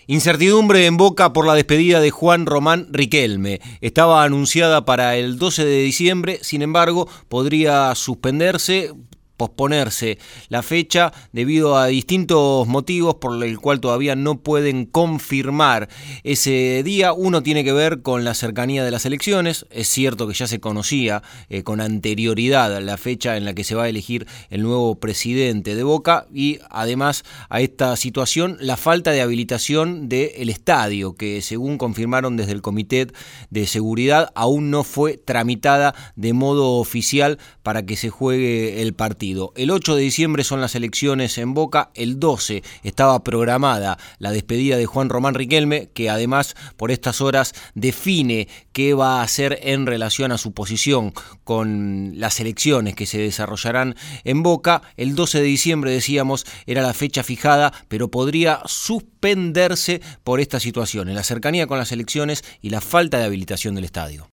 Incertidumbre en Boca por la despedida de Juan Román Riquelme. Estaba anunciada para el 12 de diciembre, sin embargo, podría posponerse la fecha debido a distintos motivos por el cual todavía no pueden confirmar ese día. Uno tiene que ver con la cercanía de las elecciones. Es cierto que ya se conocía con anterioridad la fecha en la que se va a elegir el nuevo presidente de Boca, y además a esta situación la falta de habilitación del estadio, que según confirmaron desde el Comité de Seguridad aún no fue tramitada de modo oficial para que se juegue el partido. El 8 de diciembre son las elecciones en Boca, el 12 estaba programada la despedida de Juan Román Riquelme, que además por estas horas define qué va a hacer en relación a su posición con las elecciones que se desarrollarán en Boca. El 12 de diciembre, decíamos, era la fecha fijada, pero podría suspenderse por esta situación, en la cercanía con las elecciones y la falta de habilitación del estadio.